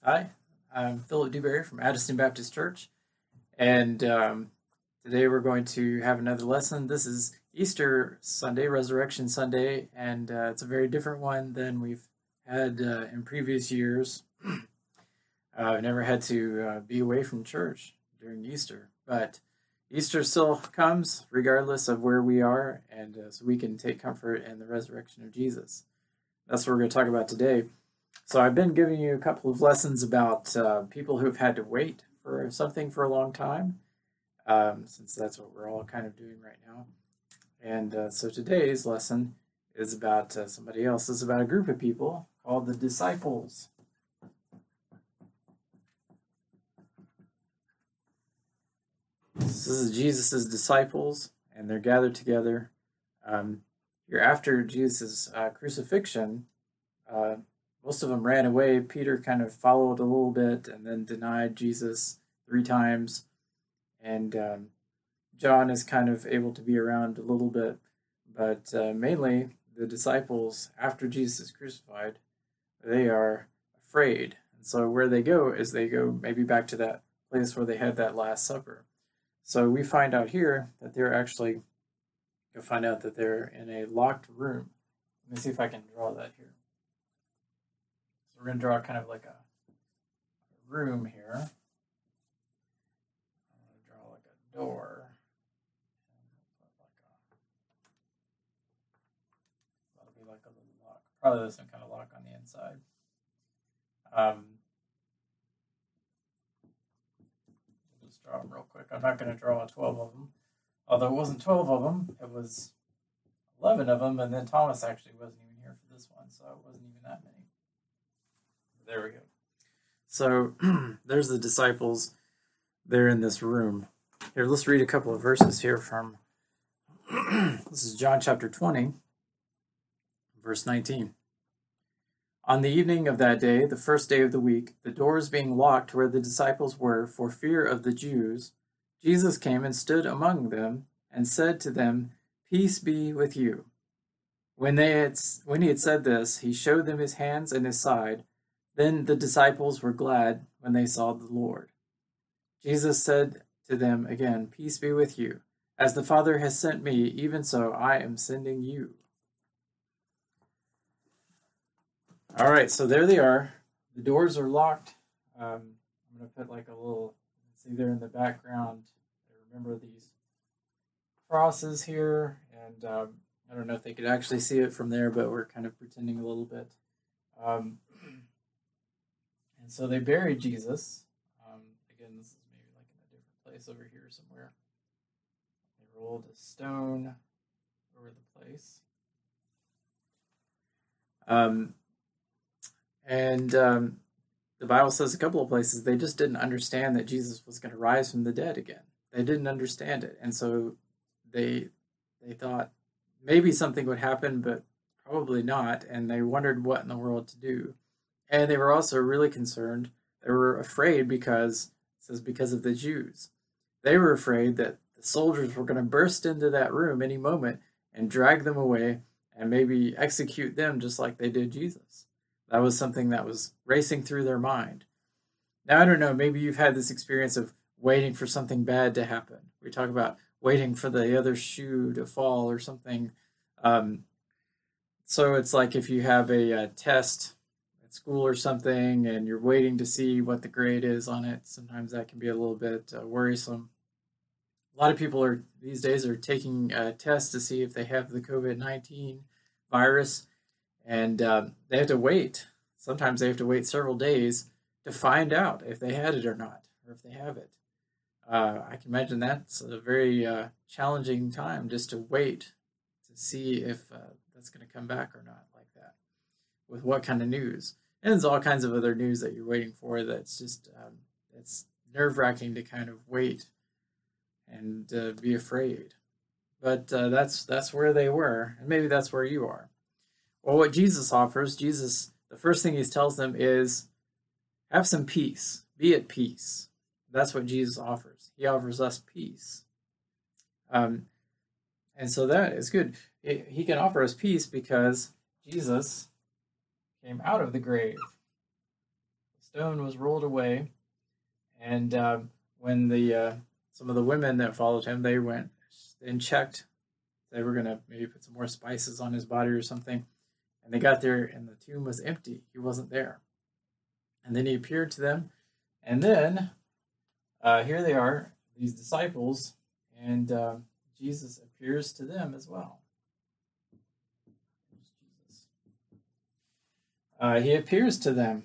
Hi, I'm Philip Dewberry from Addison Baptist Church, and today we're going to have another lesson. This is Easter Sunday, Resurrection Sunday, and it's a very different one than we've had in previous years. I've never had to be away from church during Easter, but Easter still comes regardless of where we are, and so we can take comfort in the resurrection of Jesus. That's what we're going to talk about today. So I've been giving you a couple of lessons about people who've had to wait for something for a long time, since that's what we're all kind of doing right now. And so today's lesson is about somebody else. It's about a group of people called the disciples. This is Jesus' disciples, and they're gathered together. Here after Jesus' crucifixion, most of them ran away. Peter kind of followed a little bit and then denied Jesus 3 times. And John is kind of able to be around a little bit. But mainly the disciples, after Jesus is crucified, they are afraid. And so where they go is they go maybe back to that place where they had that Last Supper. So we find out here that you'll find out that they're in a locked room. Let me see if I can draw that here. So we're going to draw kind of like a room here. I'm going to draw like a door. That'll be like a little lock. Probably there's some kind of lock on the inside. We'll just draw them real quick. I'm not going to draw 12 of them. Although it wasn't 12 of them, it was 11 of them, and then Thomas actually wasn't even here for this one, so it wasn't even that many. There we go. So there's the disciples. They're in this room. Here, let's read a couple of verses here from, this is John chapter 20, verse 19. On the evening of that day, the first day of the week, the doors being locked where the disciples were for fear of the Jews, Jesus came and stood among them and said to them, "Peace be with you." When he had said this, he showed them his hands and his side. Then the disciples were glad when they saw the Lord. Jesus said to them again, "Peace be with you. As the Father has sent me, even so I am sending you." All right, so there they are. The doors are locked. I'm going to put like a little, see there in the background, remember these crosses here, and I don't know if they could actually see it from there, but we're kind of pretending a little bit. And so they buried Jesus. Again, this is maybe like in a different place over here somewhere. They rolled a stone over the place. The Bible says a couple of places they just didn't understand that Jesus was going to rise from the dead again. They didn't understand it, and so they thought maybe something would happen, but probably not, and they wondered what in the world to do. And they were also really concerned. They were afraid because of the Jews. They were afraid that the soldiers were going to burst into that room any moment and drag them away and maybe execute them just like they did Jesus. That was something that was racing through their mind. Now, I don't know, maybe you've had this experience of waiting for something bad to happen. We talk about waiting for the other shoe to fall or something. So it's like if you have a test at school or something and you're waiting to see what the grade is on it, sometimes that can be a little bit worrisome. A lot of people these days are taking tests to see if they have the COVID-19 virus, and they have to wait. Sometimes they have to wait several days to find out if they had it or not, or if they have it. I can imagine that's a very challenging time just to wait to see if that's going to come back or not like that. With what kind of news? And there's all kinds of other news that you're waiting for that's just, it's nerve-wracking to kind of wait and be afraid. But that's where they were, and maybe that's where you are. Well, what Jesus offers, the first thing he tells them is, have some peace. Be at peace. That's what Jesus offers. He offers us peace. And so that is good. He can offer us peace because Jesus came out of the grave. The stone was rolled away, and when the some of the women that followed him, they went and checked. They were gonna maybe put some more spices on his body or something, and they got there, and the tomb was empty. He wasn't there. And then he appeared to them, and then here they are, these disciples, and Jesus appears to them as well. He appears to them,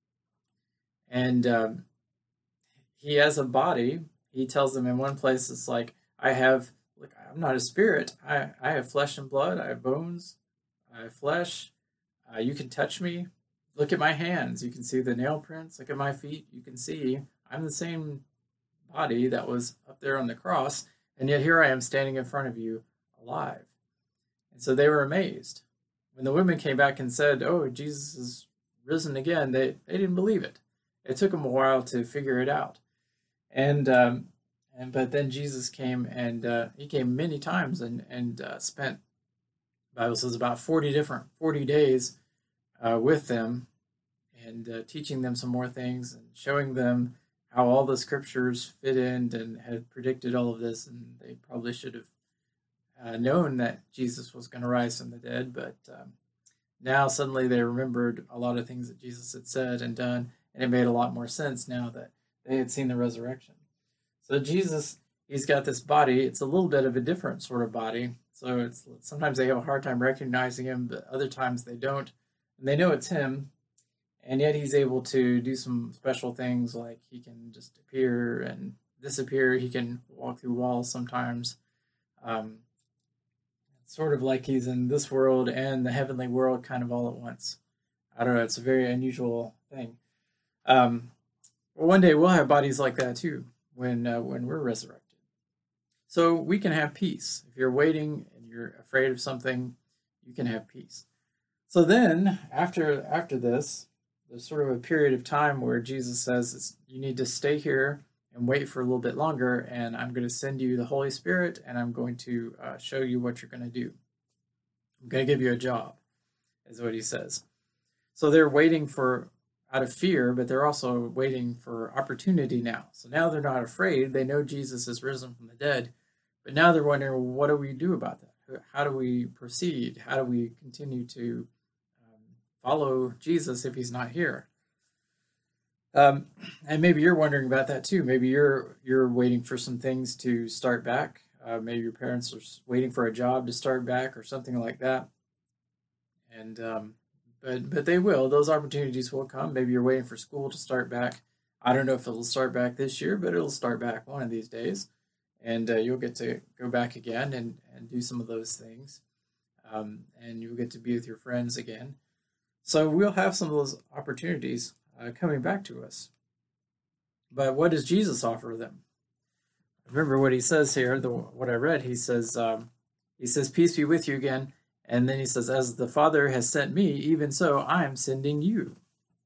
and he has a body. He tells them in one place, it's like, look, I'm not a spirit. I have flesh and blood. I have bones. I have flesh. You can touch me. Look at my hands. You can see the nail prints. Look at my feet. You can see I'm the same body that was up there on the cross, and yet here I am standing in front of you alive. And so they were amazed. When the women came back and said, oh, Jesus is risen again, they didn't believe it. It took them a while to figure it out. But then Jesus came, and he came many times and spent, the Bible says, about 40 days with them, and teaching them some more things and showing them how all the scriptures fit in and had predicted all of this. And they probably should have known that Jesus was going to rise from the dead, but now suddenly they remembered a lot of things that Jesus had said and done, and it made a lot more sense now that they had seen the resurrection. So Jesus, he's got this body. It's a little bit of a different sort of body. So sometimes they have a hard time recognizing him, but other times they don't. And they know it's him, and yet he's able to do some special things, like he can just appear and disappear. He can walk through walls sometimes. Sort of like he's in this world and the heavenly world kind of all at once. I don't know. It's a very unusual thing. One day we'll have bodies like that too when we're resurrected. So we can have peace. If you're waiting and you're afraid of something, you can have peace. So then after this, there's sort of a period of time where Jesus says you need to stay here and wait for a little bit longer, and I'm going to send you the Holy Spirit, and I'm going to show you what you're going to do. I'm going to give you a job, is what he says. So they're waiting out of fear, but they're also waiting for opportunity now. So now they're not afraid. They know Jesus is risen from the dead, but now they're wondering, well, what do we do about that? How do we proceed? How do we continue to follow Jesus if he's not here? And maybe you're wondering about that too. Maybe you're waiting for some things to start back. Maybe your parents are waiting for a job to start back or something like that. And but they will. Those opportunities will come. Maybe you're waiting for school to start back. I don't know if it'll start back this year, but it'll start back one of these days, and you'll get to go back again and do some of those things, and you'll get to be with your friends again. So we'll have some of those opportunities coming back to us. But what does Jesus offer them? Remember what he says here, what I read. He says, peace be with you again. And then he says, as the Father has sent me, even so I am sending you.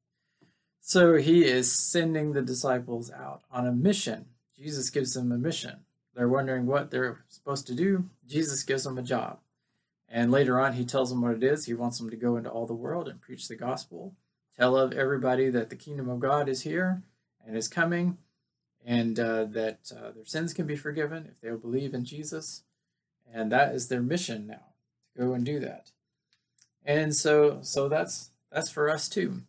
So he is sending the disciples out on a mission. Jesus gives them a mission. They're wondering what they're supposed to do. Jesus gives them a job. And later on, he tells them what it is. He wants them to go into all the world and preach the gospel. Tell everybody that the kingdom of God is here and is coming, and that their sins can be forgiven if they'll believe in Jesus. And that is their mission now, to go and do that. And so that's for us too.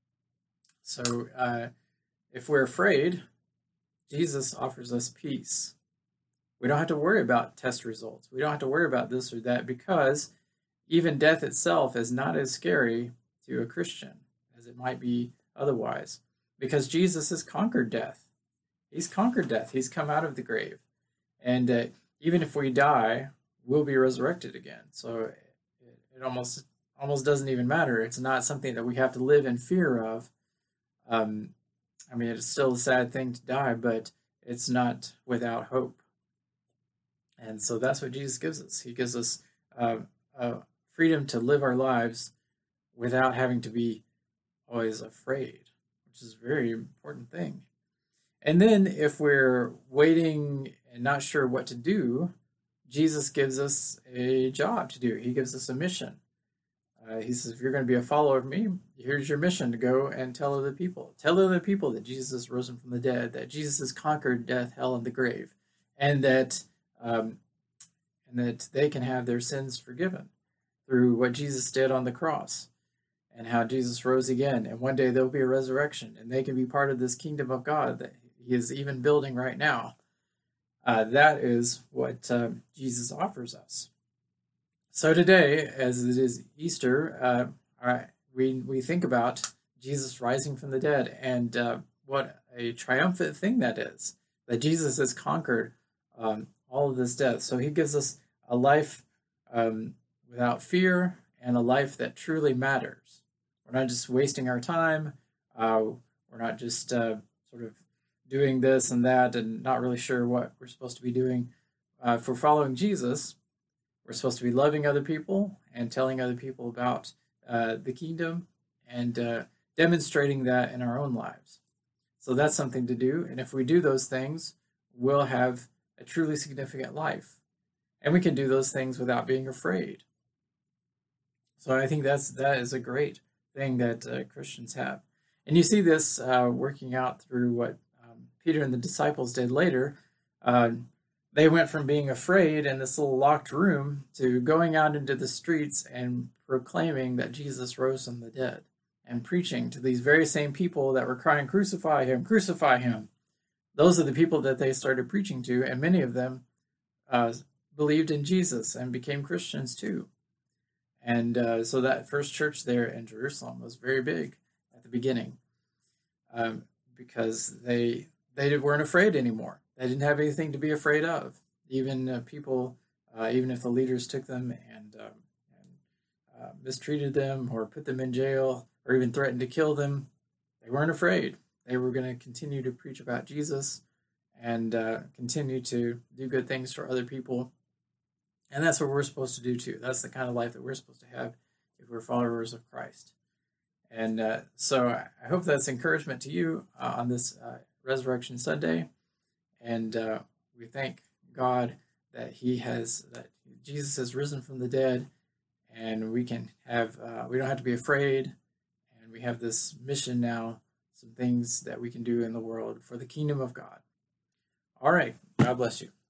So if we're afraid, Jesus offers us peace. We don't have to worry about test results. We don't have to worry about this or that, because even death itself is not as scary to a Christian as it might be otherwise, because Jesus has conquered death. He's conquered death. He's come out of the grave. And even if we die, we'll be resurrected again. So it almost doesn't even matter. It's not something that we have to live in fear of. It's still a sad thing to die, but it's not without hope. And so that's what Jesus gives us. He gives us freedom to live our lives without having to be always afraid, which is a very important thing. And then if we're waiting and not sure what to do, Jesus gives us a job to do. He gives us a mission. He says, if you're going to be a follower of me, here's your mission to go and tell other people. Tell other people that Jesus is risen from the dead, that Jesus has conquered death, hell, and the grave, and that they can have their sins forgiven through what Jesus did on the cross and how Jesus rose again. And one day there'll be a resurrection, and they can be part of this kingdom of God that he is even building right now. That is what Jesus offers us. So today, as it is Easter, we think about Jesus rising from the dead, and what a triumphant thing that is, that Jesus has conquered all of this death. So he gives us a life without fear and a life that truly matters. We're not just wasting our time. We're not just sort of doing this and that and not really sure what we're supposed to be doing. For following Jesus, we're supposed to be loving other people and telling other people about the kingdom and demonstrating that in our own lives. So that's something to do. And if we do those things, we'll have a truly significant life. And we can do those things without being afraid. So I think that is a great thing that Christians have. And you see this working out through what Peter and the disciples did later. They went from being afraid in this little locked room to going out into the streets and proclaiming that Jesus rose from the dead and preaching to these very same people that were crying, crucify him, crucify him. Those are the people that they started preaching to, and many of them believed in Jesus and became Christians too. And so that first church there in Jerusalem was very big at the beginning because they weren't afraid anymore. They didn't have anything to be afraid of. Even people, even if the leaders took them and mistreated them or put them in jail or even threatened to kill them, they weren't afraid. They were going to continue to preach about Jesus and continue to do good things for other people. And that's what we're supposed to do too. That's the kind of life that we're supposed to have if we're followers of Christ. And so I hope that's encouragement to you on this Resurrection Sunday. And we thank God that that Jesus has risen from the dead, and we can have we don't have to be afraid, and we have this mission now, some things that we can do in the world for the kingdom of God. All right, God bless you.